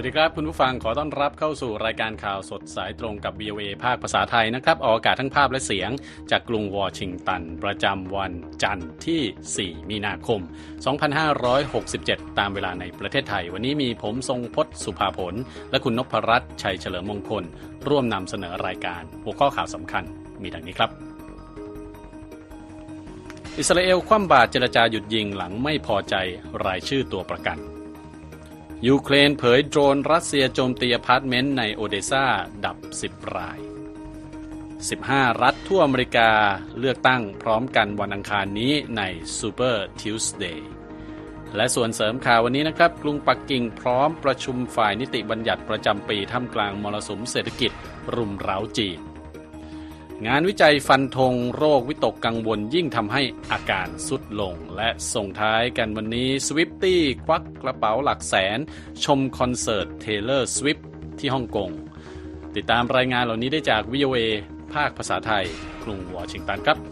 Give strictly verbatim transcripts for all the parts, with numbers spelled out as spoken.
สวัสดีครับคุณผู้ฟังขอต้อนรับเข้าสู่รายการข่าวสดสายตรงกับ วี โอ เอ ภาคภาษาไทยนะครับออกอากาศทั้งภาพและเสียงจากกรุงวอชิงตันประจำวันจันทร์ที่สี่มีนาคมสองพันห้าร้อยหกสิบเจ็ดตามเวลาในประเทศไทยวันนี้มีผมทรงพจน์สุภาผลและคุณนพรัตน์ชัยเฉลิมมงคลร่วมนำเสนอรายการหัวข้อข่าวสำคัญมีดังนี้ครับอิสราเอลคว่ำบาตรเจรจาหยุดยิงหลังไม่พอใจรายชื่อตัวประกันยูเครนเผยโดรนรัสเซียโจมตีอพาร์ตเมนต์ในโอเดซาดับสิบรายสิบห้ารัฐทั่วอเมริกาเลือกตั้งพร้อมกันวันอังคารนี้ใน Super Tuesday และส่วนเสริมข่าววันนี้นะครับกรุงปักกิ่งพร้อมประชุมฝ่ายนิติบัญญัติประจำปีท่ามกลางมรสุมเศรษฐกิจรุมเร้าจีนงานวิจัยฟันธงโรควิตกกังวลยิ่งทำให้อาการสุดลงและส่งท้ายกันวันนี้ Swiftie ควักกระเป๋าหลักแสนชมคอนเสิร์ต Taylor Swift ที่ฮ่องกงติดตามรายงานเหล่านี้ได้จาก วี โอ เอ ภาคภาษาไทยกรุงวอชิงตันครับ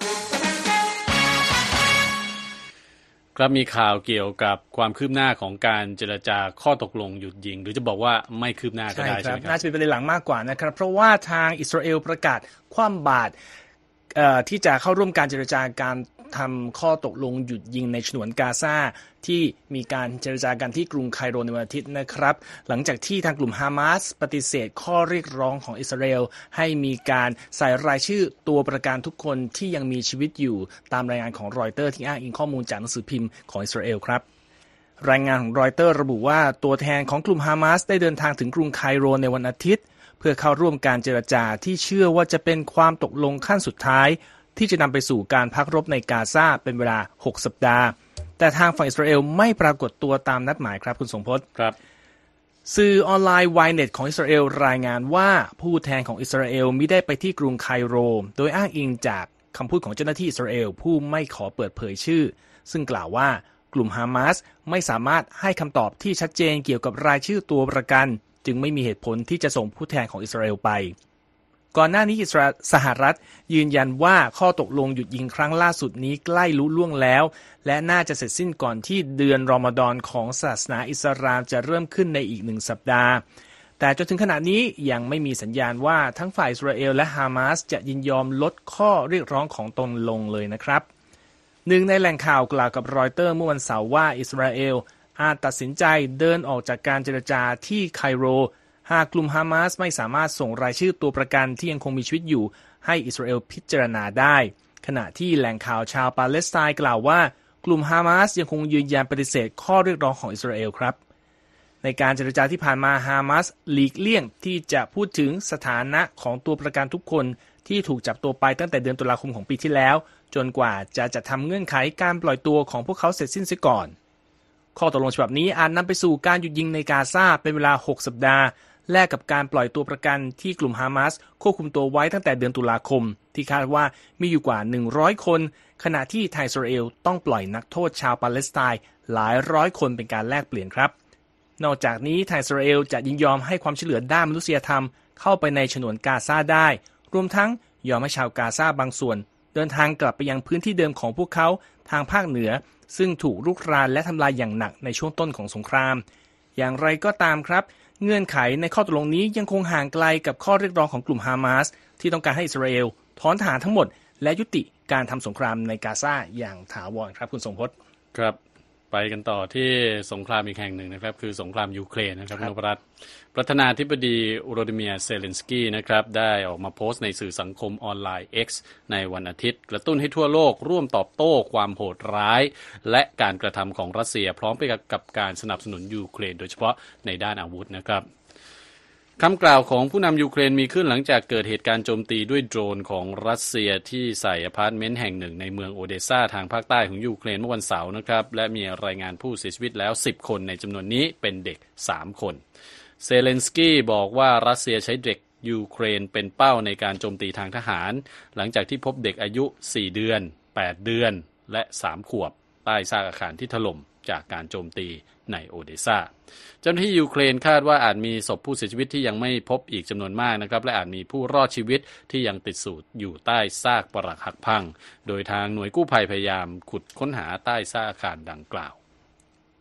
ครับมีข่าวเกี่ยวกับความคืบหน้าของการเจรจาข้อตกลงหยุดยิงหรือจะบอกว่าไม่คืบหน้าก็ได้ใช่ไหมครับน่าจะเป็นประเด็นหลังมากกว่านะครับเพราะว่าทางอิสราเอลประกาศคว่ำบาตรที่จะเข้าร่วมการเจรจาการทำข้อตกลงหยุดยิงในฉนวนกาซาที่มีการเจรจากันที่กรุงไคโรในวันอาทิตย์นะครับหลังจากที่ทางกลุ่มฮามาสปฏิเสธข้อเรียกร้องของอิสราเอลให้มีการใส่รายชื่อตัวประกันทุกคนที่ยังมีชีวิตอยู่ตามรายงานของรอยเตอร์ที่อ้างอิงข้อมูลจากหนังสือพิมพ์ของอิสราเอลครับรายงานของรอยเตอร์ระบุว่าตัวแทนของกลุ่มฮามาสได้เดินทางถึงกรุงไคโรในวันอาทิตย์เพื่อเข้าร่วมการเจรจาที่เชื่อว่าจะเป็นความตกลงขั้นสุดท้ายที่จะนำไปสู่การพักรบในกาซาเป็นเวลาหกสัปดาห์แต่ทางฝั่งอิสราเอลไม่ปรากฏตัวตามนัดหมายครับคุณสมพศครับสื่อออนไลน์ วาย เน็ต ของอิสราเอลรายงานว่าผู้แทนของอิสราเอลมิได้ไปที่กรุงไคโรโดยอ้างอิงจากคำพูดของเจ้าหน้าที่อิสราเอลผู้ไม่ขอเปิดเผยชื่อซึ่งกล่าวว่ากลุ่มฮามาสไม่สามารถให้คำตอบที่ชัดเจนเกี่ยวกับรายชื่อตัวประกันจึงไม่มีเหตุผลที่จะส่งผู้แทนของอิสราเอลไปก่อนหน้านี้อิสราสหรัฐยืนยันว่าข้อตกลงหยุดยิงครั้งล่าสุดนี้ใกล้ลุล่วงแล้วและน่าจะเสร็จสิ้นก่อนที่เดือนรอมฎอนของศาสนาอิสลามจะเริ่มขึ้นในอีกหนึ่งสัปดาห์แต่จนถึงขณะนี้ยังไม่มีสัญญาณว่าทั้งฝ่ายอิสราเอลและฮามาสจะยินยอมลดข้อเรียกร้องของตนลงเลยนะครับหนึ่งในแหล่งข่าวกล่าวกับรอยเตอร์เมื่อวันเสาร์ว่าอิสราเอลอาจตัดสินใจเดินออกจากการเจรจาที่ไคโรหากกลุ่มฮามาสไม่สามารถส่งรายชื่อตัวประกันที่ยังคงมีชีวิตอยู่ให้อิสราเอลพิจารณาได้ขณะที่แหล่งข่าวชาวปาเลสไตน์กล่าวว่ากลุ่มฮามาสยังคงยืนยันปฏิเสธข้อเรียกร้องของอิสราเอลครับในการเจรจาที่ผ่านมาฮามาสหลีกเลี่ยงที่จะพูดถึงสถานะของตัวประกันทุกคนที่ถูกจับตัวไปตั้งแต่เดือนตุลาคมของปีที่แล้วจนกว่าจะจัดทำเงื่อนไขการปล่อยตัวของพวกเขาเสร็จสิ้นเสียก่อนข้อตกลงฉบับนี้อาจนำไปสู่การหยุดยิงในกาซาเป็นเวลาหกสัปดาห์แลกกับการปล่อยตัวประกันที่กลุ่มฮามาสควบคุมตัวไว้ตั้งแต่เดือนตุลาคมที่คาดว่ามีอยู่กว่าหนึ่งร้อยคนขณะที่ทางอิสราเอลต้องปล่อยนักโทษชาวปาเลสไตน์หลายร้อยคนเป็นการแลกเปลี่ยนครับนอกจากนี้ทางอิสราเอลจะยินยอมให้ความช่วยเหลือด้านมนุษยธรรมเข้าไปในฉนวนกาซาได้รวมทั้งยอมให้ชาวกาซาบางส่วนเดินทางกลับไปยังพื้นที่เดิมของพวกเขาทางภาคเหนือซึ่งถูกรุกรานและทำลายอย่างหนักในช่วงต้นของสงครามอย่างไรก็ตามครับเงื่อนไขในข้อตกลงนี้ยังคงห่างไกลกับข้อเรียกร้องของกลุ่มฮามาสที่ต้องการให้อิสราเอลถอนทหารทั้งหมดและยุติการทำสงครามในกาซาอย่างถาวรครับคุณทรงพจน์ครับไปกันต่อที่สงครามอีกแห่งหนึ่งนะครับคือสงครามยูเครนนะครับนพรัตน์ประธานาธิบดีโรดิเมียร์เซเลนสกี้นะครับได้ออกมาโพสต์ในสื่อสังคมออนไลน์ X ในวันอาทิตย์กระตุ้นให้ทั่วโลกร่วมตอบโต้ความโหดร้ายและการกระทำของรัสเซียพร้อมไปกับการสนับสนุนยูเครนโดยเฉพาะในด้านอาวุธนะครับคำกล่าวของผู้นำยูเครนมีขึ้นหลังจากเกิดเหตุการณ์โจมตีด้วยโดรนของรัสเซียที่ใส่อพาร์ตเมนต์แห่งหนึ่งในเมืองโอเดซาทางภาคใต้ของยูเครนเมื่อวันเสาร์นะครับและมีรายงานผู้เสียชีวิตแล้วสิบคนในจำนวนนี้เป็นเด็กสามคนเซเลนสกี้บอกว่ารัสเซียใช้เด็กยูเครนเป็นเป้าในการโจมตีทางทหารหลังจากที่พบเด็กอายุสี่เดือนแปดเดือนและสามขวบใต้ซากอาคารที่ถล่มจากการโจมตีในโอเดซาเจ้าหน้าที่ยูเครนคาดว่าอาจมีศพผู้เสียชีวิตที่ยังไม่พบอีกจำนวนมากนะครับและอาจมีผู้รอดชีวิตที่ยังติดสูตรอยู่ใต้ซากปรักหักพังโดยทางหน่วยกู้ภัยพยายามขุดค้นหาใต้ซากอาคารดังกล่าว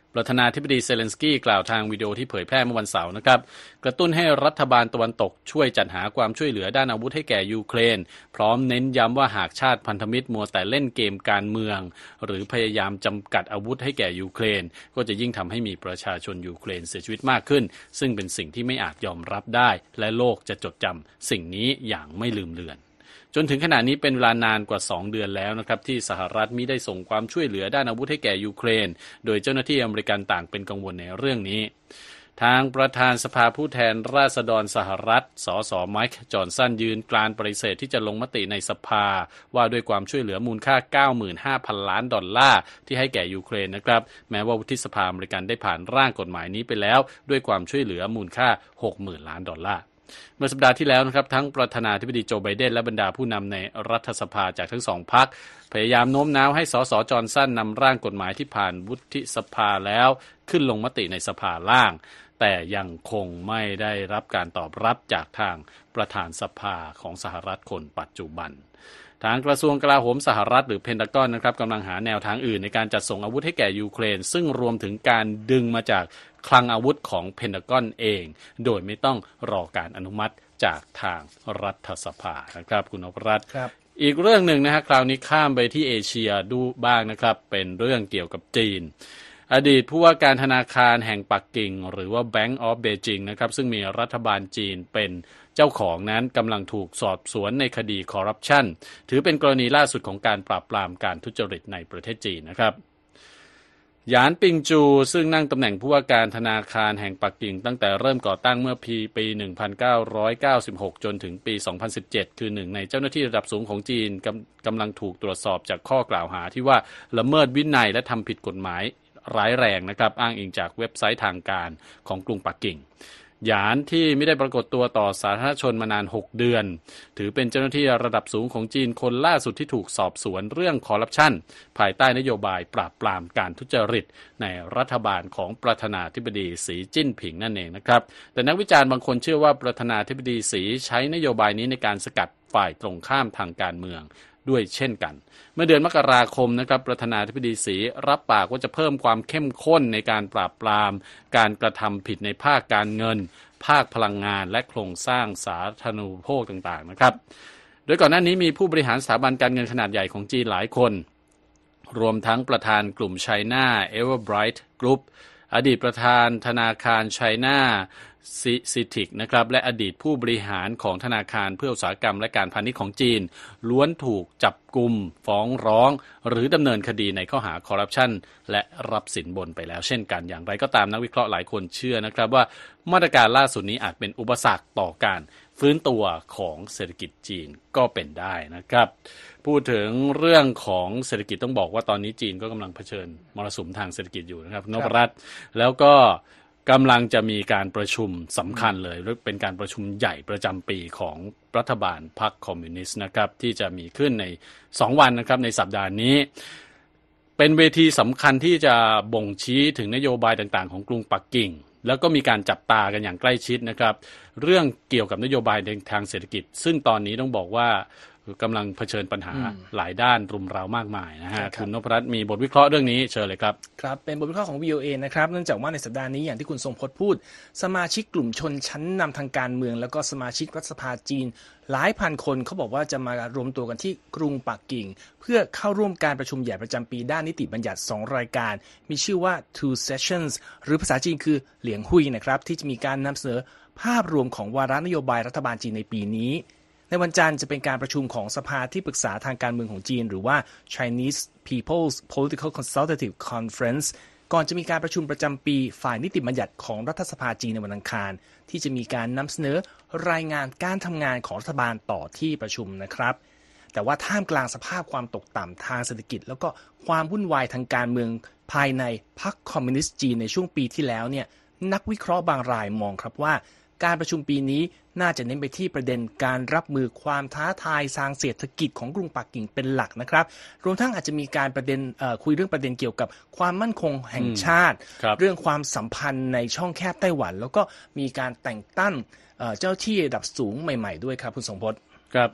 ประธานาธิบดีเซเลนสกี้กล่าวทางวิดีโอที่เผยแพร่เมื่อวันเสาร์นะครับกระตุ้นให้รัฐบาลตะวันตกช่วยจัดหาความช่วยเหลือด้านอาวุธให้แก่ยูเครนพร้อมเน้นย้ำว่าหากชาติพันธมิตรมัวแต่เล่นเกมการเมืองหรือพยายามจำกัดอาวุธให้แก่ยูเครนก็จะยิ่งทำให้มีประชาชนยูเครนเสียชีวิตมากขึ้นซึ่งเป็นสิ่งที่ไม่อาจยอมรับได้และโลกจะจดจำสิ่งนี้อย่างไม่ลืมเลือนจนถึงขณะนี้เป็นเวลานานกว่าสองเดือนแล้วนะครับที่สหรัฐมิได้ส่งความช่วยเหลือด้านอาวุธให้แก่ยูเครนโดยเจ้าหน้าที่อเมริกันต่างเป็นกังวลในเรื่องนี้ทางประธานสภาผู้แทนราษฎรสหรัฐสสไมค์จอห์นสันยืนกรานปฏิเสธที่จะลงมติในสภาว่าด้วยความช่วยเหลือมูลค่า เก้าหมื่นห้าพัน ล้านดอลลาร์ที่ให้แก่ยูเครนนะครับแม้ว่าวุฒิสภาอเมริกันได้ผ่านร่างกฎหมายนี้ไปแล้วด้วยความช่วยเหลือมูลค่า หกหมื่น ล้านดอลลาร์เมื่อสัปดาห์ที่แล้วนะครับทั้งประธานาธิบดีโจไบเดนและบรรดาผู้นำในรัฐสภาจากทั้งสองพรรคพยายามโน้มน้าวให้สสจอห์นสันนำร่างกฎหมายที่ผ่านวุฒิสภาแล้วขึ้นลงมติในสภาล่างแต่ยังคงไม่ได้รับการตอบรับจากทางประธานสภาของสหรัฐคนปัจจุบันทางกระทรวงกลาโหมสหรัฐหรือเพนทากอนนะครับกำลังหาแนวทางอื่นในการจัดส่งอาวุธให้แก่ยูเครนซึ่งรวมถึงการดึงมาจากคลังอาวุธของเพนทากอนเองโดยไม่ต้องรอการอนุมัติจากทางรัฐสภานะครับคุณนพรัตน์อีกเรื่องหนึ่งนะฮะคราวนี้ข้ามไปที่เอเชียดูบ้างนะครับเป็นเรื่องเกี่ยวกับจีนอดีตผู้ว่าการธนาคารแห่งปักกิ่งหรือว่า Bank of Beijing นะครับซึ่งมีรัฐบาลจีนเป็นเจ้าของนั้นกำลังถูกสอบสวนในคดีคอร์รัปชันถือเป็นกรณีล่าสุดของการปราบปรามการทุจริตในประเทศจีนนะครับหยานปิงจูซึ่งนั่งตำแหน่งผู้ว่าการธนาคารแห่งปักกิ่งตั้งแต่เริ่มก่อตั้งเมื่อปีปีหนึ่งพันเก้าร้อยเก้าสิบหกจนถึงปีสองพันสิบเจ็ดคือหนึ่งในเจ้าหน้าที่ระดับสูงของจีนกำกำลังถูกตรวจสอบจากข้อกล่าวหาที่ว่าละเมิดวินัยและทำผิดกฎหมายร้ายแรงนะครับอ้างอิงจากเว็บไซต์ทางการของกรุงปักกิ่งหยานที่ไม่ได้ปรากฏตัวต่อสาธารณชนมานานหกเดือนถือเป็นเจ้าหน้าที่ระดับสูงของจีนคนล่าสุดที่ถูกสอบสวนเรื่องคอร์รัปชันภายใต้นโยบายปราบปรามการทุจริตในรัฐบาลของประธานาธิบดีสีจิ้นผิงนั่นเองนะครับแต่นักวิจารณ์บางคนเชื่อว่าประธานาธิบดีสีใช้นโยบายนี้ในการสกัดฝ่ายตรงข้ามทางการเมืองด้วยเช่นกันเมื่อเดือนมกราคมนะครับประธานาธิบดีสีรับปากว่าจะเพิ่มความเข้มข้นในการปราบปรามการกระทำผิดในภาคการเงินภาคพลังงานและโครงสร้างสาธารณูปโภคต่างๆนะครับโดยก่อนหน้านี้มีผู้บริหารสถาบันการเงินขนาดใหญ่ของจีนหลายคนรวมทั้งประธานกลุ่ม China Everbright Group อดีตประธานธนาคาร Chinaซิทิกนะครับและอดีตผู้บริหารของธนาคารเพื่ออุตสาหกรรมและการพาณิชย์ของจีนล้วนถูกจับกุมฟ้องร้องหรือดำเนินคดีในข้อหาคอร์รัปชันและรับสินบนไปแล้วเช่นกันอย่างไรก็ตามนักวิเคราะห์หลายคนเชื่อนะครับว่ามาตรการล่าสุดนี้อาจเป็นอุปสรรคต่อการฟื้นตัวของเศรษฐกิจจีนก็เป็นได้นะครับพูดถึงเรื่องของเศรษฐกิจต้องบอกว่าตอนนี้จีนก็กำลังเผชิญมรสุมทางเศรษฐกิจอยู่นะครับนพรัตน์แล้วก็กำลังจะมีการประชุมสำคัญเลยเป็นการประชุมใหญ่ประจำปีของรัฐบาลพรรคคอมมิวนิสต์นะครับที่จะมีขึ้นในสองวันนะครับในสัปดาห์นี้เป็นเวทีสำคัญที่จะบ่งชี้ถึงนโยบายต่างๆของกรุงปักกิ่งแล้วก็มีการจับตากันอย่างใกล้ชิดนะครับเรื่องเกี่ยวกับนโยบายทางเศรษฐกิจซึ่งตอนนี้ต้องบอกว่ากำลังเผชิญปัญหาหลายด้านรุมเร้ามากมายนะฮะคุณนพรัตน์มีบทวิเคราะห์เรื่องนี้เชิญเลยครับครับเป็นบทวิเคราะห์ของ วี โอ เอ นะครับเนื่องจากว่าในสัปดาห์นี้อย่างที่คุณทรงพจน์พูดสมาชิกกลุ่มชนชั้นนำทางการเมืองแล้วก็สมาชิกรัฐสภาจีนหลายพันคนเขาบอกว่าจะมารวมตัวกันที่กรุงปักกิ่งเพื่อเข้าร่วมการประชุมใหญ่ประจำปีด้านนิติบัญญัติสองรายการมีชื่อว่า two sessions หรือภาษาจีนคือเหลียงหุยนะครับที่จะมีการนำเสนอภาพรวมของวาระนโยบายรัฐบาลจีนในปีนี้ในวันจันทร์จะเป็นการประชุมของสภาที่ปรึกษาทางการเมืองของจีนหรือว่า Chinese People's Political Consultative Conference ก่อนจะมีการประชุมประจำปีฝ่ายนิติบัญญัติของรัฐสภาจีนในวันอังคารที่จะมีการนำเสนอรายงานการทำงานของรัฐบาลต่อที่ประชุมนะครับแต่ว่าท่ามกลางสภาพความตกต่ำทางเศรษฐกิจแล้วก็ความวุ่นวายทางการเมืองภายในพรรคคอมมิวนิสต์จีนในช่วงปีที่แล้วเนี่ยนักวิเคราะห์บางรายมองครับว่าการประชุมปีนี้น่าจะเน้นไปที่ประเด็นการรับมือความท้าทายทางเศรษฐกิจของกรุงปักกิ่งเป็นหลักนะครับรวมทั้งอาจจะมีการประเด็นคุยเรื่องประเด็นเกี่ยวกับความมั่นคงแห่งชาติเรื่องความสัมพันธ์ในช่องแคบไต้หวันแล้วก็มีการแต่งตั้งเจ้าที่ระดับสูงใหม่ๆด้วยครับคุณสงพจน์ครับ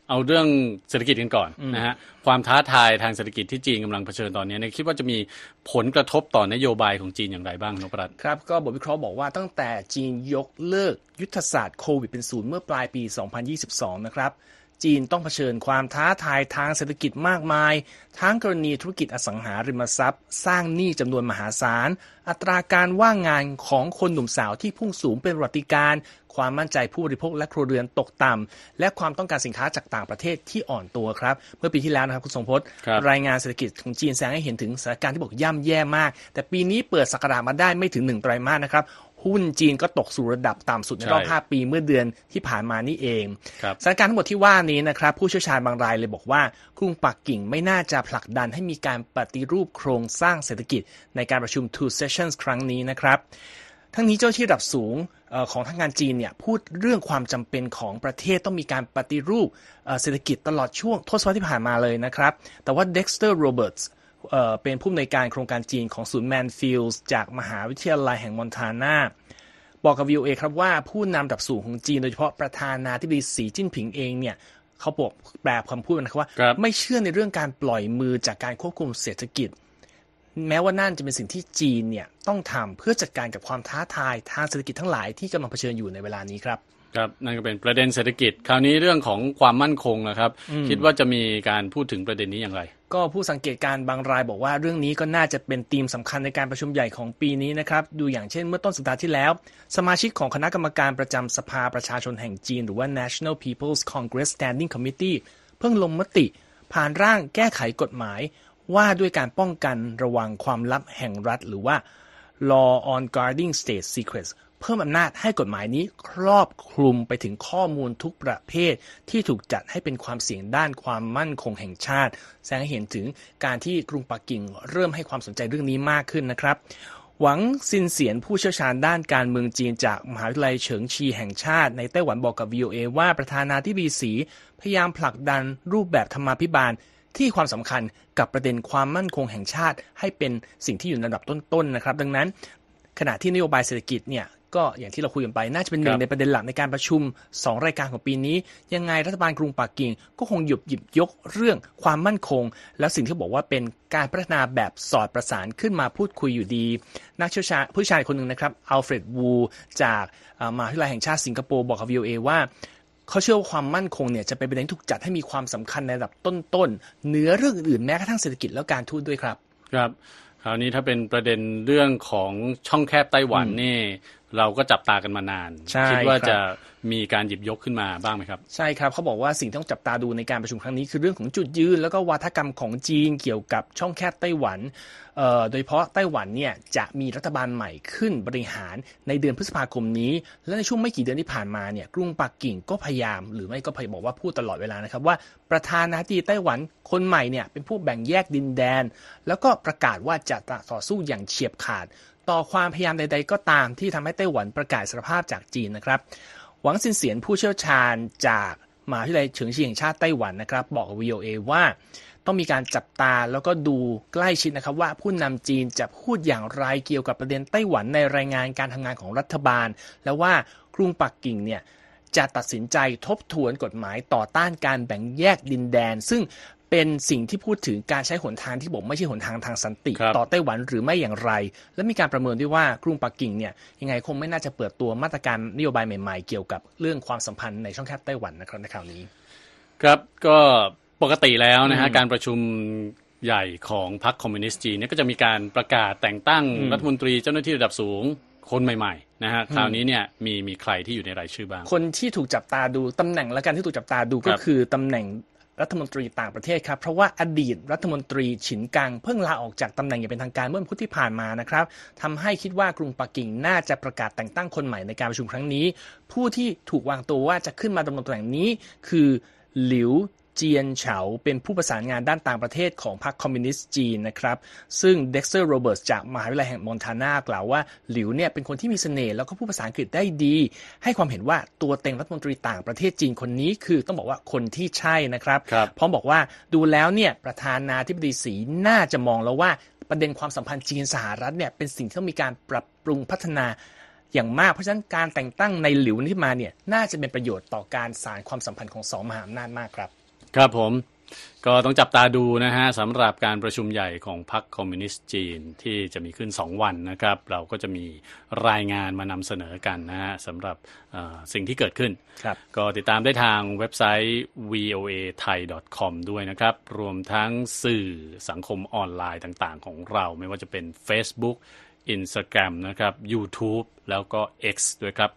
เอาเรื่องเศรษฐกิจกันก่อนนะฮะความท้าทายทางเศรษฐกิจที่จีนกำลังเผชิญตอนนี้เนี่ยคิดว่าจะมีผลกระทบต่อนโยบายของจีนอย่างไรบ้างนพรัตน์ครับก็บทวิเคราะห์บอกว่าตั้งแต่จีนยกเลิกยุทธศาสตร์โควิดเป็นศูนย์เมื่อปลายปีสองพันยี่สิบสองนะครับจีนต้องเผชิญความท้าทายทางเศรษฐกิจมากมายทั้งกรณีธุรกิจอสังหาริมทรัพย์สร้างหนี้จำนวนมหาศาลอัตราการว่างงานของคนหนุ่มสาวที่พุ่งสูงเป็นประวัติการณ์ความมั่นใจผู้บริโภคและครัวเรือนตกต่ำและความต้องการสินค้าจากต่างประเทศที่อ่อนตัวครับเมื่อปีที่แล้วนะครับคุณทรงพจน์รายงานเศรษฐกิจของจีนแสดงให้เห็นถึงสถานการณ์ที่บอกย่ำแย่มากแต่ปีนี้เปิดศักราชมาได้ไม่ถึงหนึ่งไตรมาสนะครับหุ้นจีนก็ตกสู่ระดับต่ำสุดในรอบห้าปีเมื่อเดือนที่ผ่านมานี่เองสถานการณ์ทั้งหมดที่ว่านี้นะครับผู้เชี่ยวชาญบางรายเลยบอกว่ากรุงปักกิ่งไม่น่าจะผลักดันให้มีการปฏิรูปโครงสร้างเศรษฐกิจในการประชุม two sessions ครั้งนี้นะครับทั้งนี้เจ้าที่ระดับสูงของทางการจีนเนี่ยพูดเรื่องความจำเป็นของประเทศต้องมีการปฏิรูปเศรษฐกิจตลอดช่วงทศวรรษที่ผ่านมาเลยนะครับแต่ว่า Dexter Roberts เอ่อเป็นผู้อำนวยการโครงการจีนของศูนย์แมนฟิลด์จากมหาวิทยาลัยแห่งมอนทานาบอกกับ วี โอ เอ ครับว่าผู้นำระดับสูงของจีนโดยเฉพาะประธานาธิบดีสีจิ้นผิงเองเนี่ยเขาบอกแปลคำพูดนะครับว่าไม่เชื่อในเรื่องการปล่อยมือจากการควบคุมเศรษฐกิจแม้ว่านั่นจะเป็นสิ่งที่จีนเนี่ยต้องทำเพื่อจัดการกับความท้าทายทางเศรษฐกิจทั้งหลายที่กำลังเผชิญอยู่ในเวลานี้ครับครับนั่นก็เป็นประเด็นเศรษฐกิจคราวนี้เรื่องของความมั่นคงนะครับคิดว่าจะมีการพูดถึงประเด็นนี้อย่างไรก็ผู้สังเกตการบางรายบอกว่าเรื่องนี้ก็น่าจะเป็นธีมสำคัญในการประชุมใหญ่ของปีนี้นะครับดูอย่างเช่นเมื่อต้นสัปดาห์ที่แล้วสมาชิกของคณะกรรมการประจำสภาประชาชนแห่งจีนหรือว่า National People's Congress Standing Committee เพิ่งลงมติผ่านร่างแก้ไขกฎหมายว่าด้วยการป้องกันระวังความลับแห่งรัฐหรือว่า Law on Guarding State Secrets เพิ่มอำนาจให้กฎหมายนี้ครอบคลุมไปถึงข้อมูลทุกประเภทที่ถูกจัดให้เป็นความเสี่ยงด้านความมั่นคงแห่งชาติแสดงให้เห็นถึงการที่กรุงปักกิ่งเริ่มให้ความสนใจเรื่องนี้มากขึ้นนะครับหวังซินเสียนผู้เชี่ยวชาญด้านการเมืองจีนจากมหาวิทยาลัยเฉิงชีแห่งชาติในไต้หวันบอกกับ วี โอ เอ ว่าประธานาธิบดีสีพยายามผลักดันรูปแบบธรรมาภิบาลที่ความสำคัญกับประเด็นความมั่นคงแห่งชาติให้เป็นสิ่งที่อยู่ในระดับต้นๆนะครับดังนั้นขณะที่นโยบายเศรษฐกิจเนี่ยก็อย่างที่เราคุยกันไปน่าจะเป็นหนึ่งในประเด็นหลักในการประชุมสองรายการของปีนี้ยังไงรัฐบาลกรุงปักกิ่งก็คงหยิบหยิบยกเรื่องความมั่นคงแล้วสิ่งที่บอกว่าเป็นการพัฒนาแบบสอดประสานขึ้นมาพูดคุยอยู่ดีนักเชี่ยวชาญผู้ชายคนหนึ่งนะครับอัลเฟรดวูจากมหาวิทยาลัยแห่งชาติสิงคโปร์บอกกับ วี โอ เอ ว่าเขาเชื่อว่าความมั่นคงเนี่ยจะเป็นประเด็นที่ถูกจัดให้มีความสำคัญในระดับต้นๆเหนือเรื่องอื่นแม้กระทั่งเศรษฐกิจและการทูตด้วยครับครับคราวนี้ถ้าเป็นประเด็นเรื่องของช่องแคบไต้หวันนี่เราก็จับตากันมานานคิดว่าจะมีการหยิบยกขึ้นมาบ้างไหมครับใช่ครับเขาบอกว่าสิ่งที่ต้องจับตาดูในการประชุมครั้งนี้คือเรื่องของจุดยืนแล้วก็วาทกรรมของจีนเกี่ยวกับช่องแคบไต้หวันโดยเฉพาะไต้หวันเนี่ยจะมีรัฐบาลใหม่ขึ้นบริหารในเดือนพฤษภาคมนี้และในช่วงไม่กี่เดือนที่ผ่านมาเนี่ยกรุงปักกิ่งก็พยายามหรือไม่ก็พยายามบอกว่าพูดตลอดเวลานะครับว่าประธานาธิบดีไต้หวันคนใหม่เนี่ยเป็นผู้แบ่งแยกดินแดนแล้วก็ประกาศว่าจะต่อสู้อย่างเฉียบขาดต่อความพยายามใดๆก็ตามที่ทำให้ไต้หวันประกาศอิสรภาพจากจีนนะครับหวังซินเสียนผู้เชี่ยวชาญจากมหาวิทยาลัยเฉิงชีแห่งชาติไต้หวันนะครับบอกกับ วี โอ เอ ว่าต้องมีการจับตาแล้วก็ดูใกล้ชิดนะครับว่าผู้นำจีนจะพูดอย่างไรเกี่ยวกับประเด็นไต้หวันในรายงานการทำงานของรัฐบาลและว่ากรุงปักกิ่งเนี่ยจะตัดสินใจทบทวนกฎหมายต่อต้านการแบ่งแยกดินแดนซึ่งเป็นสิ่งที่พูดถึงการใช้หนทางที่บอกไม่ใช่หนทางทางสันติต่อไต้หวันหรือไม่อย่างไรและมีการประเมินด้วยว่ากรุงปักกิ่งเนี่ยยังไงคงไม่น่าจะเปิดตัวมาตรการนโยบายใหม่ๆเกี่ยวกับเรื่องความสัมพันธ์ในช่องแคบไต้หวันนะครับในคราวนี้ครับก็ปกติแล้วนะฮะการประชุมใหญ่ของพรรคคอมมิวนิสต์จีนเนี่ยก็จะมีการประกาศแต่งตั้งรัฐมนตรีเจ้าหน้าที่ระดับสูงคนใหม่ๆนะฮะคราวนี้เนี่ยมีมีใครที่อยู่ในรายชื่อบ้างคนที่ถูกจับตาดูตำแหน่งและการที่ถูกจับตาดูก็คือตำแหน่งรัฐมนตรีต่างประเทศครับเพราะว่าอดีตรัฐมนตรีฉินกังเพิ่งลาออกจากตำแหน่งอย่างเป็นทางการเมื่อวันพุธที่ผ่านมานะครับทำให้คิดว่ากรุงปักกิ่งน่าจะประกาศแต่งตั้งคนใหม่ในการประชุมครั้งนี้ผู้ที่ถูกวางตัวว่าจะขึ้นมาดำรงตำแหน่งนี้คือหลิวเจียนเฉาเป็นผู้ประสานงานด้านต่างประเทศของพรรคคอมมิวนิสต์จีนนะครับซึ่ง Dexter Roberts จากมหาวิทยาลัยแห่งมอนทานากล่าวว่าหลิวเนี่ยเป็นคนที่มีเสน่ห์แล้วก็พูดภาษาอังกฤษได้ดีให้ความเห็นว่าตัวเต็งรัฐมนตรีต่างประเทศจีนคนนี้คือต้องบอกว่าคนที่ใช่นะครับพร้อมบอกว่าดูแล้วเนี่ยประธานาธิบดีสีน่าจะมองแล้วว่าประเด็นความสัมพันธ์จีนสหรัฐเนี่ยเป็นสิ่งที่ต้องมีการปรับปรุงพัฒนาอย่างมากเพราะฉะนั้นการแต่งตั้งในหลิวนี้มาเนี่ยน่าจะเป็นประโยชน์ต่อการสานความสัมพันธ์ของสองมหาอำนาจมากครับครับผมก็ต้องจับตาดูนะฮะสำหรับการประชุมใหญ่ของพรรคคอมมิวนิสต์จีนที่จะมีขึ้นสองวันนะครับเราก็จะมีรายงานมานำเสนอกันนะฮะสำหรับสิ่งที่เกิดขึ้นก็ติดตามได้ทางเว็บไซต์ วี โอ เอ ไทย ดอท คอม ด้วยนะครับรวมทั้งสื่อสังคมออนไลน์ต่างๆของเราไม่ว่าจะเป็น Facebook Instagram นะครับ YouTube แล้วก็ X ด้วยครับ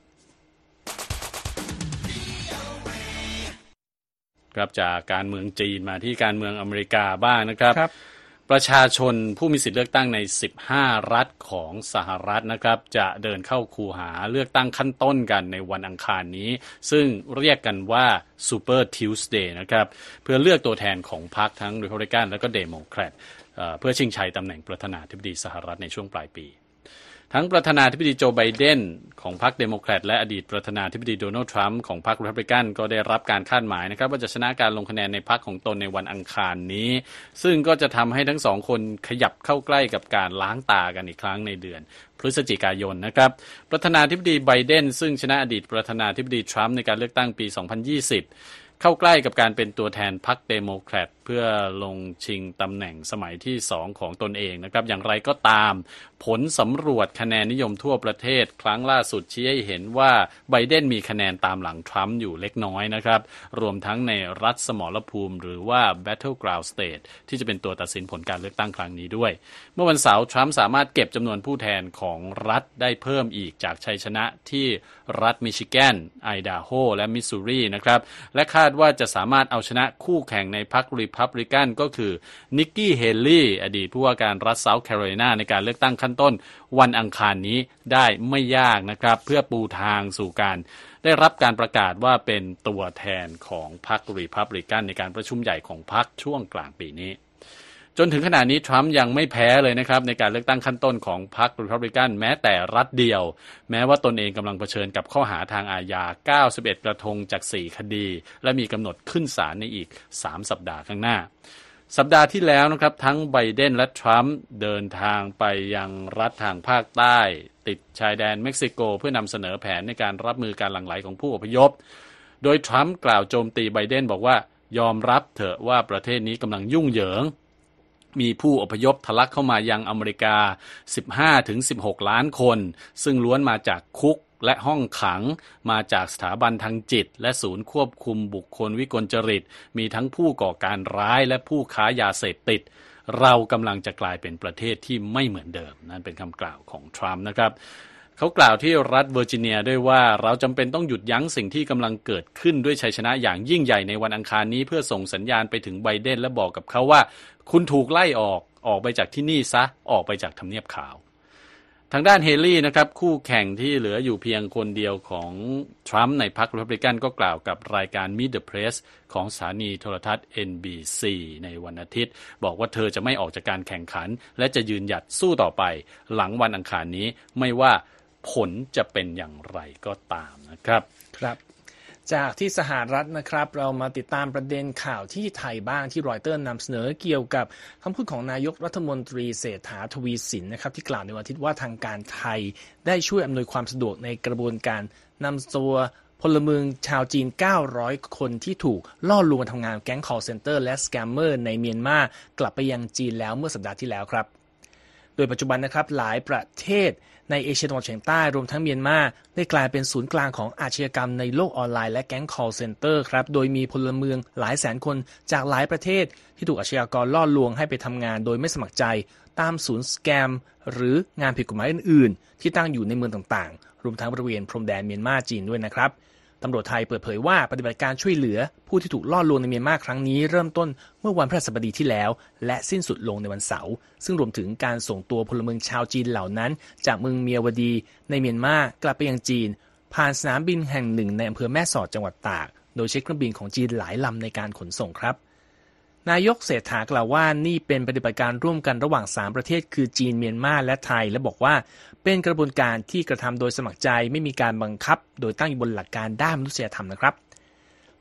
ครับจากการเมืองจีนมาที่การเมืองอเมริกาบ้างนะครับ ประชาชนผู้มีสิทธิเลือกตั้งในสิบห้ารัฐของสหรัฐนะครับจะเดินเข้าคูหาเลือกตั้งขั้นต้นกันในวันอังคารนี้ซึ่งเรียกกันว่า Super Tuesday นะครับเพื่อเลือกตัวแทนของพรรคทั้ง Republican และก็ Democrat เอ่อเพื่อชิงชัยตำแหน่งประธานาธิบดีสหรัฐในช่วงปลายปีทั้งประธานาธิบดีโจไบเดนของพรรคเดโมแครตและอดีตประธานาธิบดีโดนัลด์ทรัมป์ของพรรครีพับลิกันก็ได้รับการคาดหมายนะครับว่าจะชนะการลงคะแนนในพรรคของตนในวันอังคารนี้ซึ่งก็จะทำให้ทั้งสองคนขยับเข้าใกล้กับการล้างตากันอีกครั้งในเดือนพฤศจิกายนนะครับประธานาธิบดีไบเดนซึ่งชนะอดีตประธานาธิบดีทรัมป์ในการเลือกตั้งปีสองพันยี่สิบเข้าใกล้กับการเป็นตัวแทนพรรคเดโมแครตเพื่อลงชิงตำแหน่งสมัยที่สองของตนเองนะครับอย่างไรก็ตามผลสำรวจคะแนนนิยมทั่วประเทศครั้งล่าสุดชี้ให้เห็นว่าไบเดนมีคะแนนตามหลังทรัมป์อยู่เล็กน้อยนะครับรวมทั้งในรัฐสมรภูมิหรือว่า Battleground State ที่จะเป็นตัวตัดสินผลการเลือกตั้งครั้งนี้ด้วยเมื่อวันเสาร์ทรัมป์สามารถเก็บจำนวนผู้แทนของรัฐได้เพิ่มอีกจากชัยชนะที่รัฐมิชิแกนไอดาโฮและมิสซูรีนะครับและคาดว่าจะสามารถเอาชนะคู่แข่งในพรรครีพับลิกันก็คือนิกกี้เฮลี่อดีตผู้ว่าการรัฐเซาท์แคโรไลนาในการเลือกตั้งขั้นต้นวันอังคารนี้ได้ไม่ยากนะครับเพื่อปูทางสู่การได้รับการประกาศว่าเป็นตัวแทนของพรรครีพับลิกันในการประชุมใหญ่ของพรรคช่วงกลางปีนี้จนถึงขณะนี้ทรัมป์ยังไม่แพ้เลยนะครับในการเลือกตั้งขั้นต้นของพรรครีพับลิกันแม้แต่รัฐเดียวแม้ว่าตนเองกำลังเผชิญกับข้อหาทางอาญาเก้าสิบเอ็ดกระทงจากสี่คดีและมีกำหนดขึ้นศาลในอีกสามสัปดาห์ข้างหน้าสัปดาห์ที่แล้วนะครับทั้งไบเดนและทรัมป์เดินทางไปยังรัฐทางภาคใต้ติดชายแดนเม็กซิโกเพื่อนำเสนอแผนในการรับมือการหลั่งไหลของผู้อพยพโดยทรัมป์กล่าวโจมตีไบเดนบอกว่ายอมรับเถอะว่าประเทศนี้กำลังยุ่งเหยิงมีผู้อพยพทะลักเข้ามายังอเมริกา สิบห้าถึงสิบหก ล้านคนซึ่งล้วนมาจากคุกและห้องขังมาจากสถาบันทางจิตและศูนย์ควบคุมบุคคลวิกลจริตมีทั้งผู้ก่อการร้ายและผู้ค้ายาเสพติดเรากำลังจะกลายเป็นประเทศที่ไม่เหมือนเดิมนั่นเป็นคำกล่าวของทรัมป์นะครับเขากล่าวที่รัฐเวอร์จิเนียด้วยว่าเราจำเป็นต้องหยุดยั้งสิ่งที่กำลังเกิดขึ้นด้วยชัยชนะอย่างยิ่งใหญ่ในวันอังคารนี้เพื่อส่งสัญญาณไปถึงไบเดนและบอกกับเขาว่าคุณถูกไล่ออกออกไปจากที่นี่ซะออกไปจากทำเนียบขาวทางด้านเฮลี่นะครับคู่แข่งที่เหลืออยู่เพียงคนเดียวของทรัมป์ในพรรครีพับลิกันก็กล่าวกับรายการ Meet the Press ของสถานีโทรทัศน์ เอ็น บี ซี ในวันอาทิตย์บอกว่าเธอจะไม่ออกจากการแข่งขันและจะยืนหยัดสู้ต่อไปหลังวันอังคารนี้ไม่ว่าผลจะเป็นอย่างไรก็ตามนะครับครับจากที่สหรัฐนะครับเรามาติดตามประเด็นข่าวที่ไทยบ้างที่รอยเตอร์นำเสนอเกี่ยวกับคำพูดของนายกรัฐมนตรีเศรษฐาทวีสินนะครับที่กล่าวในวันอาทิตย์ว่าทางการไทยได้ช่วยอำนวยความสะดวกในกระบวนการนำตัวพลเมืองชาวจีนเก้าร้อยคนที่ถูกล่อลวงมาทำงานแก๊ง call center และ scammer ในเมียนมากลับไปยังจีนแล้วเมื่อสัปดาห์ที่แล้วครับโดยปัจจุบันนะครับหลายประเทศในเอเชียตะวันออกเฉียงใต้รวมทั้งเมียนมาได้กลายเป็นศูนย์กลางของอาชญากรรมในโลกออนไลน์และแก๊ง call center ครับโดยมีพลเมืองหลายแสนคนจากหลายประเทศที่ถูกอาชญากรล่อลวงให้ไปทำงานโดยไม่สมัครใจตามศูนย์สแกมหรืองานผิดกฎหมายอื่นๆที่ตั้งอยู่ในเมืองต่างๆรวมทั้งบริเวณพรมแดนเมียนมาจีนด้วยนะครับตำรวจไทยเปิดเผยว่าปฏิบัติการช่วยเหลือผู้ที่ถูกล่อลวงในเมียนมาครั้งนี้เริ่มต้นเมื่อวันพฤหัสบดีที่แล้วและสิ้นสุดลงในวันเสาร์ซึ่งรวมถึงการส่งตัวพลเมืองชาวจีนเหล่านั้นจากเมืองเมียวดีในเมียนมากลับไปยังจีนผ่านสนามบินแห่งหนึ่งในอำเภอแม่สอดจังหวัดตากโดยใช้เครื่องบินของจีนหลายลำในการขนส่งครับนายกเศรษฐากล่าวว่านี่เป็นปฏิบัติการร่วมกันระหว่างสามประเทศคือจีนเมียนมาและไทยและบอกว่าเป็นกระบวนการที่กระทำโดยสมัครใจไม่มีการบังคับโดยตั้งอยู่บนหลักการด้านมนุษยธรรมนะครับ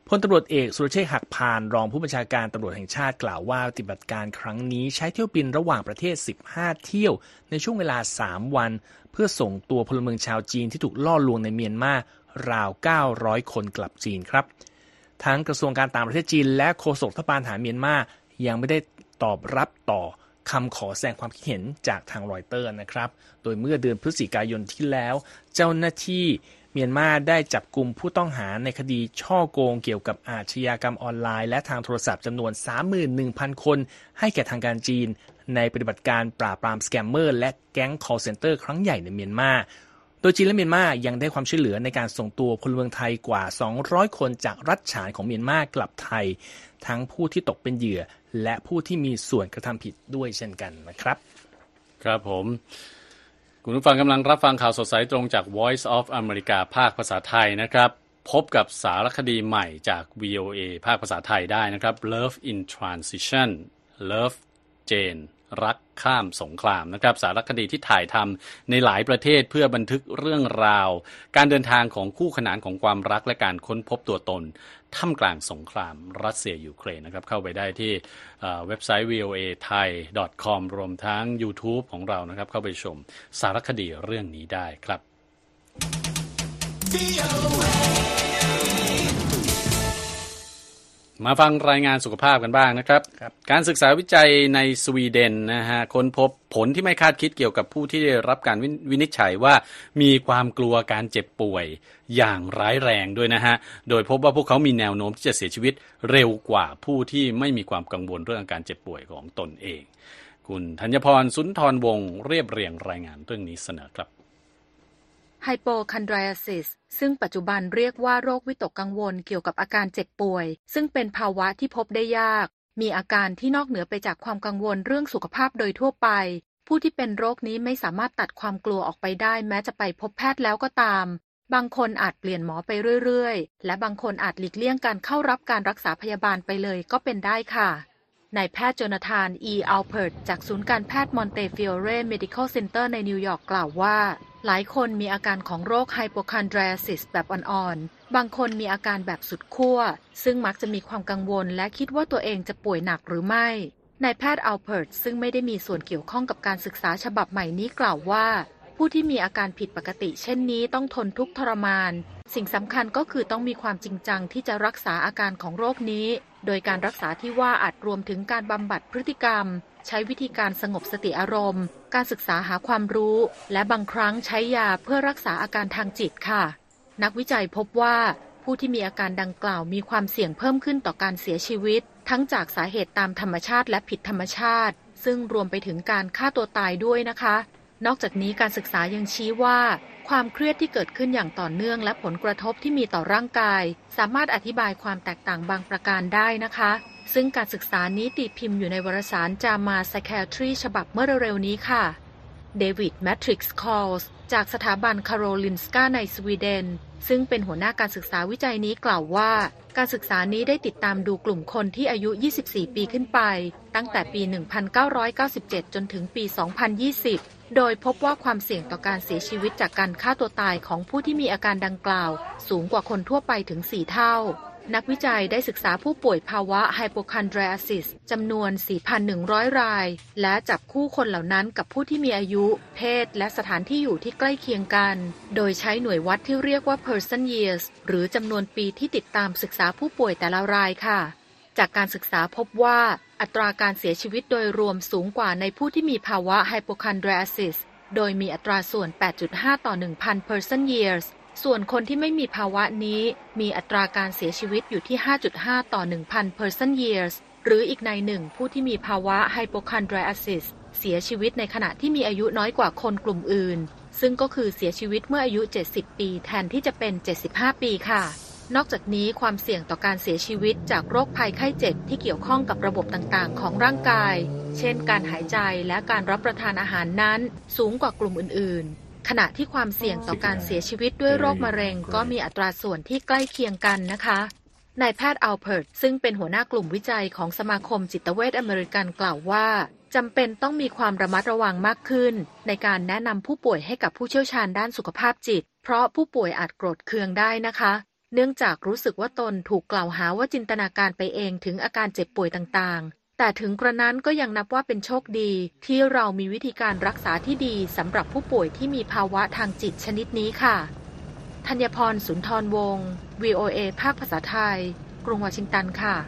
พลตำรวจเอกสุรเชษฐ์หักพานรองผู้บัญชาการตำรวจแห่งชาติกล่าวว่าปฏิบัติการครั้งนี้ใช้เที่ยวบินระหว่างประเทศสิบห้าเที่ยวในช่วงเวลาสามวันเพื่อส่งตัวพลเมืองชาวจีนที่ถูกล่อลวงในเมียนมาราวเก้าร้อยคนกลับจีนครับทั้งกระทรวงการต่างประเทศจีนและโฆษกรัฐบาลทหารเมียนมายังไม่ได้ตอบรับต่อคำขอแสดงความคิดเห็นจากทางรอยเตอร์นะครับโดยเมื่อเดือนพฤศจิกายนที่แล้วเจ้าหน้าที่เมียนมาได้จับกุมผู้ต้องหาในคดีช่อโกงเกี่ยวกับอาชญากรรมออนไลน์และทางโทรศัพท์จำนวน สามหมื่นหนึ่งพัน คนให้แก่ทางการจีนในปฏิบัติการปราบปรามสแกมเมอร์และแก๊ง call center ครั้งใหญ่ในเมียนมาโดยจีนและเมียนมายังได้ความช่วยเหลือในการส่งตัวพลเมืองไทยกว่าสองร้อยคนจากรัฐฉานของเมียนมากลับไทยทั้งผู้ที่ตกเป็นเหยื่อและผู้ที่มีส่วนกระทำผิดด้วยเช่นกันนะครับครับผมคุณผู้ฟังกำลังรับฟังข่าวสดใสตรงจาก Voice of America ภาคภาษาไทยนะครับพบกับสารคดีใหม่จาก วี โอ เอ ภาคภาษาไทยได้นะครับ Love in Transition Love Jane รักข้ามสงครามนะครับสารคดีที่ถ่ายทำในหลายประเทศเพื่อบันทึกเรื่องราวการเดินทางของคู่ขนานของความรักและการค้นพบตัวตนท่ามกลางสงครามรัสเซียยูเครนนะครับเข้าไปได้ที่เว็บไซต์ วี โอ เอ ไทย ดอท คอม รวมทั้ง YouTube ของเรานะครับเข้าไปชมสารคดีเรื่องนี้ได้ครับมาฟังรายงานสุขภาพกันบ้างนะครับการศึกษาวิจัยในสวีเดนนะฮะค้นพบผลที่ไม่คาดคิดเกี่ยวกับผู้ที่ได้รับการวินิจฉัยว่ามีความกลัวการเจ็บป่วยอย่างร้ายแรงด้วยนะฮะโดยพบว่าพวกเขามีแนวโน้มที่จะเสียชีวิตเร็วกว่าผู้ที่ไม่มีความกังวลเรื่องอาการเจ็บป่วยของตนเองคุณธัญพรสุนทรวงศ์เรียบเรียงรายงานเรื่องนี้เสนอครับไฮโปคอนไดรอาซิสซึ่งปัจจุบันเรียกว่าโรควิตกกังวลเกี่ยวกับอาการเจ็บป่วยซึ่งเป็นภาวะที่พบได้ยากมีอาการที่นอกเหนือไปจากความกังวลเรื่องสุขภาพโดยทั่วไปผู้ที่เป็นโรคนี้ไม่สามารถตัดความกลัวออกไปได้แม้จะไปพบแพทย์แล้วก็ตามบางคนอาจเปลี่ยนหมอไปเรื่อยๆและบางคนอาจหลีกเลี่ยงการเข้ารับการรักษาพยาบาลไปเลยก็เป็นได้ค่ะนายแพทย์โจนาธานอีอัลเพิร์ตจากศูนย์การแพทย์มอนเตฟิโอเร Medical Center ในนิวยอร์กกล่าวว่าหลายคนมีอาการของโรคไฮโปคอนไดรอาซิสแบบอ่อนๆบางคนมีอาการแบบสุดขั้วซึ่งมักจะมีความกังวลและคิดว่าตัวเองจะป่วยหนักหรือไม่นายแพทย์อัลเพิร์ตซึ่งไม่ได้มีส่วนเกี่ยวข้องกับการศึกษาฉบับใหม่นี้กล่าวว่าผู้ที่มีอาการผิดปกติเช่นนี้ต้องทนทุกข์ทรมานสิ่งสำคัญก็คือต้องมีความจริงจังที่จะรักษาอาการของโรคนี้โดยการรักษาที่ว่าอาจรวมถึงการบำบัดพฤติกรรมใช้วิธีการสงบสติอารมณ์การศึกษาหาความรู้และบางครั้งใช้ยาเพื่อรักษาอาการทางจิตค่ะนักวิจัยพบว่าผู้ที่มีอาการดังกล่าวมีความเสี่ยงเพิ่มขึ้นต่อการเสียชีวิตทั้งจากสาเหตุตามธรรมชาติและผิดธรรมชาติซึ่งรวมไปถึงการฆ่าตัวตายด้วยนะคะนอกจากนี้การศึกษายังชี้ว่าความเครียดที่เกิดขึ้นอย่างต่อเนื่องและผลกระทบที่มีต่อร่างกายสามารถอธิบายความแตกต่างบางประการได้นะคะซึ่งการศึกษานี้ตีพิมพ์อยู่ในวารสาร จามา Psychiatry ฉบับเมื่อเร็วๆนี้ค่ะเดวิด แมทริกซ์ คอลส์จากสถาบันคาโรลินสกาในสวีเดนซึ่งเป็นหัวหน้าการศึกษาวิจัยนี้กล่าวว่าการศึกษานี้ได้ติดตามดูกลุ่มคนที่อายุยี่สิบสี่ปีขึ้นไปตั้งแต่ปีหนึ่งพันเก้าร้อยเก้าสิบเจ็ดจนถึงปีสองพันยี่สิบโดยพบว่าความเสี่ยงต่อการเสียชีวิตจากการฆ่าตัวตายของผู้ที่มีอาการดังกล่าวสูงกว่าคนทั่วไปถึงสี่เท่านักวิจัยได้ศึกษาผู้ป่วยภาวะไฮโปคอนไดรอาซิสจำนวน สี่พันหนึ่งร้อย รายและจับคู่คนเหล่านั้นกับผู้ที่มีอายุเพศและสถานที่อยู่ที่ใกล้เคียงกันโดยใช้หน่วยวัดที่เรียกว่า person years หรือจำนวนปีที่ติดตามศึกษาผู้ป่วยแต่ละรายค่ะจากการศึกษาพบว่าอัตราการเสียชีวิตโดยรวมสูงกว่าในผู้ที่มีภาวะไฮโปคอนไดรอาซิสโดยมีอัตราส่วน แปดจุดห้า ต่อ หนึ่งพัน person yearsส่วนคนที่ไม่มีภาวะนี้มีอัตราการเสียชีวิตอยู่ที่ ห้าจุดห้า ต่อ หนึ่งพัน person years หรืออีกในหนึ่งผู้ที่มีภาวะไฮโปคอนไดรอาซิสเสียชีวิตในขณะที่มีอายุน้อยกว่าคนกลุ่มอื่นซึ่งก็คือเสียชีวิตเมื่ออายุเจ็ดสิบปีแทนที่จะเป็นเจ็ดสิบห้าปีค่ะนอกจากนี้ความเสี่ยงต่อการเสียชีวิตจากโรคภัยไข้เจ็บที่เกี่ยวข้องกับระบบต่างๆของร่างกายเช่นการหายใจและการรับประทานอาหารนั้นสูงกว่ากลุ่มอื่นๆขณะที่ความเสี่ยงต่อการเสียชีวิตด้วยโรคมะเร็งก็มีอัตราส่วนที่ใกล้เคียงกันนะคะนายแพทย์อัลเพิร์ตซึ่งเป็นหัวหน้ากลุ่มวิจัยของสมาคมจิตเวชอเมริกันกล่าวว่าจำเป็นต้องมีความระมัดระวังมากขึ้นในการแนะนำผู้ป่วยให้กับผู้เชี่ยวชาญด้านสุขภาพจิตเพราะผู้ป่วยอาจโกรธเคืองได้นะคะเนื่องจากรู้สึกว่าตนถูกกล่าวหาว่าจินตนาการไปเองถึงอาการเจ็บป่วยต่างๆแต่ถึงกระนั้นก็ยังนับว่าเป็นโชคดีที่เรามีวิธีการรักษาที่ดีสำหรับผู้ป่วยที่มีภาวะทางจิตชนิดนี้ค่ะธัญพร สุนทรวงศ์ วี โอ เอ ภาคภาษาไทยกรุงวอชิงตันค่ะ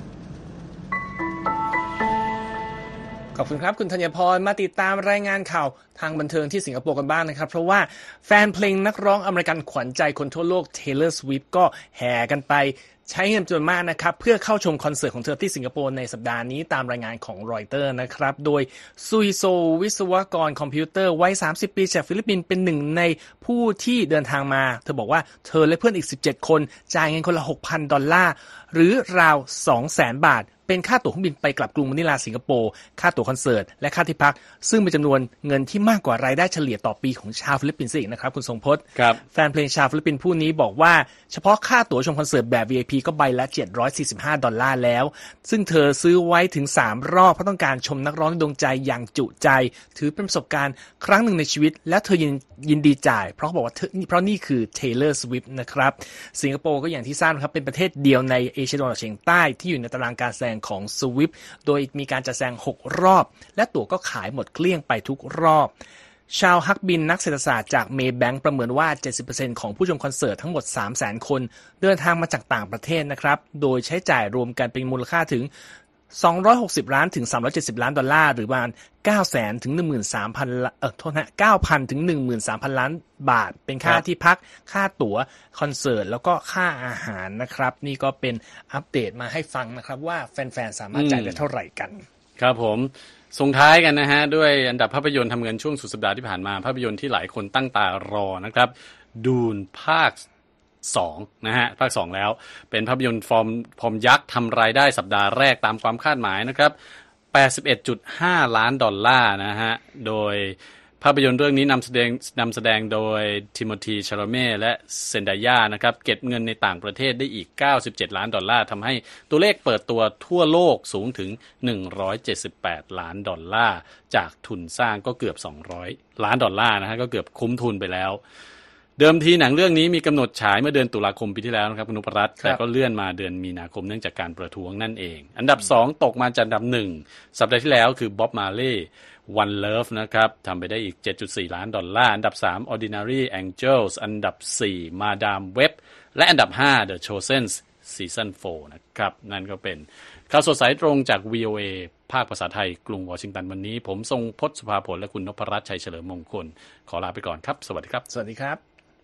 ขอบคุณครับคุณธัญพรมาติดตามรายงานข่าวทางบันเทิงที่สิงคโปร์กันบ้างนะครับเพราะว่าแฟนเพลงนักร้องอเมริกันขวัญใจคนทั่วโลก Taylor Swift ก็แห่กันไปใช้เงินจำนวนมากนะครับเพื่อเข้าชมคอนเสิร์ตของเธอที่สิงคโปร์ในสัปดาห์นี้ตามรายงานของรอยเตอร์นะครับโดยซุยโซวิศวกรคอมพิวเตอร์วัยสามสิบปีจากฟิลิปปินส์เป็นหนึ่งในผู้ที่เดินทางมาเธอบอกว่าเธอและเพื่อนอีกสิบเจ็ดคนจ่ายเงินคนละ หกพัน ดอลลาร์หรือราว สองแสน บาทเป็นค่าตั๋วเครื่องบินไปกลับกรุงมะนิลาสิงคโปร์ค่าตั๋วคอนเสิร์ตและค่าที่พักซึ่งเป็นจำนวนเงินที่มากกว่ารายได้เฉลี่ยต่อปีของชาวฟิลิปปินส์อีกนะครับคุณทรงพจน์แฟนเพลงชาวฟิลิปปินส์ผู้นี้บอกว่าเฉพาะค่าตั๋วชมคอนเสิร์ตแบบ วี ไอ พี ก็ใบละเจ็ดร้อยสี่สิบห้าดอลลาร์แล้วซึ่งเธอซื้อไว้ถึงสามรอบเพราะต้องการชมนักร้องในดวงใจอย่างจุใจถือเป็นประสบการณ์ครั้งหนึ่งในชีวิตและเธอยินยินดีจ่ายเพราะเขาบอกว่าเพราะนี่คือ Taylor Swift นะครับสิงคโปร์ก็อย่างที่ทราบครับเป็นประเทศเดียวในเอเชียตะวันออกเฉียงใต้ที่อยู่ในตารางการแสดงของ Swift โดยมีการจัดแสดงหกรอบและตั๋วก็ขายหมดเกลี้ยงไปทุกรอบชาวฮักบินนักเศรษฐศาสตร์จากเมย์แบงค์ประเมินว่า เจ็ดสิบเปอร์เซ็นต์ ของผู้ชมคอนเสิร์ตทั้งหมด สามแสน คนเดินทางมาจากต่างประเทศนะครับโดยใช้จ่ายรวมกันเป็นมูลค่าถึงสองร้อยหกสิบล้านถึงสามร้อยเจ็ดสิบล้านดอลลาร์หรือประมาณ เก้าแสน ถึง หนึ่งหมื่นสามพัน เอ่อโทษนะ เก้าพัน ถึง หนึ่งหมื่นสามพัน ล้านบาทเป็นค่าที่พักค่าตั๋วคอนเสิร์ตแล้วก็ค่าอาหารนะครับนี่ก็เป็นอัปเดตมาให้ฟังนะครับว่าแฟนๆสามารถจ่ายได้เท่าไหร่กันครับผมส่งท้ายกันนะฮะด้วยอันดับภาพยนตร์ทำเงินช่วงสุดสัปดาห์ที่ผ่านมาภาพยนตร์ที่หลายคนตั้งตารอนะครับดูนภาคสองนะฮะภาคสองแล้วเป็นภาพยนตร์ฟอร์มฟอร์มยักษ์ทำรายได้สัปดาห์แรกตามความคาดหมายนะครับ แปดสิบเอ็ดจุดห้า ล้านดอลลาร์นะฮะโดยภาพยนตร์เรื่องนี้นำแสดงนำแสดงโดยทิโมธีชาลาเม่และเซนดายานะครับเก็บเงินในต่างประเทศได้อีกเก้าสิบเจ็ดล้านดอลลาร์ทำให้ตัวเลขเปิดตัวทั่วโลกสูงถึงหนึ่งร้อยเจ็ดสิบแปดล้านดอลลาร์จากทุนสร้างก็เกือบสองร้อยล้านดอลลาร์นะฮะก็เกือบคุ้มทุนไปแล้วเดิมทีหนังเรื่องนี้มีกำหนดฉายเมื่อเดือนตุลาคมปีที่แล้วนะครับคุณนพรัตน์แต่ก็เลื่อนมาเดือนมีนาคมเนื่องจากการประท้วงนั่นเองอันดับสองตกมาจากอันดับหนึ่งสัปดาห์ที่แล้วคือบ๊อบมาร์เลย์ One Love นะครับทำไปได้อีก เจ็ดจุดสี่ ล้านดอลลาร์อันดับสาม Ordinary Angels อันดับสี่ Madame Web และอันดับห้า The Chosen Season โฟร์นะครับนั่นก็เป็นข่าวสดสายตรงจาก วี โอ เอ ภาคภาษาไทยกรุงวอชิงตันวันนี้ผมทรงพจน์สุภาผลและคุณนพรัตน์ชัยเฉลิมมงคลขอลาไปก่อนครับสวัสดีครับสวัสดีครับ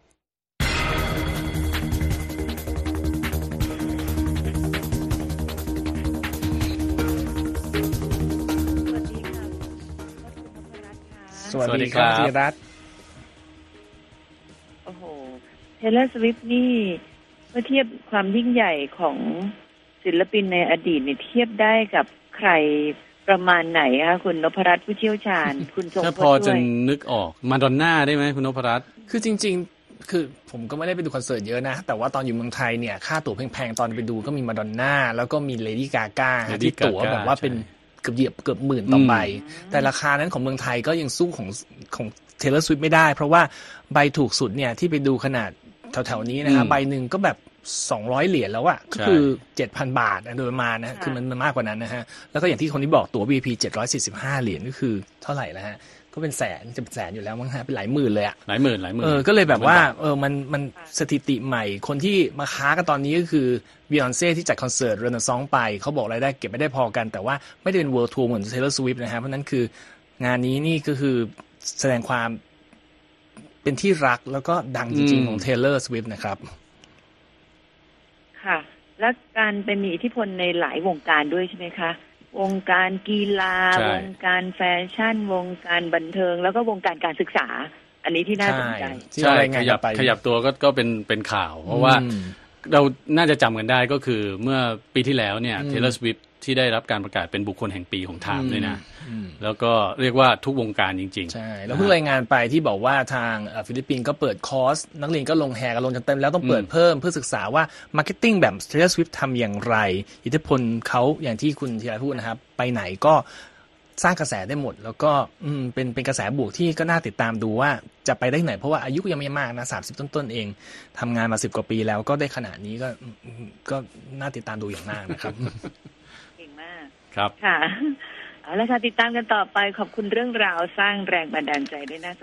สวัสดีครับธีรัตน์โอ้โห Taylor Swift นี่เมื่อเทียบความยิ่งใหญ่ของศิลปินในอดีตเนี่ยเทียบได้กับใครประมาณไหนคะคุณนพรัตน์ผู้เชี่ยวชาญ คุณทรงพจน์ด้วยถ้าพอจะนึกออกมาดอนน่าได้ไหมคุณนพรัตน์คือจริงๆคือผมก็ไม่ได้ไปดูคอนเสิร์ตเยอะนะแต่ว่าตอนอยู่เมืองไทยเนี่ยค่าตั๋วแพงๆตอนไปดูก็มีมาดอนน่าแล้วก็มีเลดี้กาก้าที่ตั๋วแบบว่าเป็นเกือบเหยียบเกือบหมื่นต่อใบแต่ราคานั้นของเมืองไทยก็ยังสู้ของของ Taylor Swift ไม่ได้เพราะว่าใบถูกสุดเนี่ยที่ไปดูขนาดแถวๆนี้นะครับใบหนึ่งก็แบบสองร้อยเหรียญแล้วอะก็คือ เจ็ดพัน บาทโดยประมาณนะคือมันมากกว่านั้นนะฮะแล้วก็อย่างที่คนนี้บอกตั๋ว วี ไอ พี เจ็ดร้อยสี่สิบห้าเหรียญก็คือเท่าไหร่แล้วฮะก็เป็นแสนจะเป็นแสนอยู่แล้วมั้งฮะเป็นหลายหมื่นเลยอะหลายหมื่นหลายหมื่นเออก็เลยแบบว่าเออมันมันสถิติใหม่คนที่มาค้ากันตอนนี้ก็คือ Beyonce ที่จัดคอนเสิร์ต Renaissance ไปเขาบอกรายได้เก็บไม่ได้พอกันแต่ว่าไม่ได้เป็น World Tour เหมือน Taylor Swift นะฮะเพราะนั้นคืองานนี้นี่ก็คือแสดงความเป็นที่รักแล้วก็ดังจริงๆของ Taylor Swift นะครับค่ะและการไปมีอิทธิพลในหลายวงการด้วยใช่ไหมคะวงการกีฬาวงการแฟชั่นวงการบันเทิงแล้วก็วงการการศึกษาอันนี้ที่น่าสนใจใช่ขยับขยับตัวก็ก็เป็นเป็นข่าวเพราะว่าเราน่าจะจำกันได้ก็คือเมื่อปีที่แล้วเนี่ย Taylor Swift ที่ได้รับการประกาศเป็นบุคคลแห่งปีของไทม์ด้วยนะแล้วก็เรียกว่าทุกวงการจริงๆใช่แล้วเพิ่งรายงานไปที่บอกว่าทางฟิลิปปินส์ก็เปิดคอร์สนักเรียนก็ลงแห่กันลงจนเต็มแล้วต้องเปิดเพิ่มเพื่อศึกษาว่ามาร์เก็ตติ้งแบบ Taylor Swift ทำอย่างไรอิทธิพลเขาอย่างที่คุณธีรพูดนะครับไปไหนก็สร้างกระแสได้หมดแล้วก็อืมเป็นเป็นกระแสบวกที่ก็น่าติดตามดูว่าจะไปได้ไหนเพราะว่าอายุยังไม่มากนะสามสิบต้นๆเองทำงานมาสิบกว่าปีแล้วก็ได้ขนาดนี้ก็ก็น่าติดตามดูอย่างมากนะครับเก่งมากครับค่ะเอาละค่ะติดตามกันต่อไปขอบคุณเรื่องราวสร้างแรงบันดาลใจได้น่าส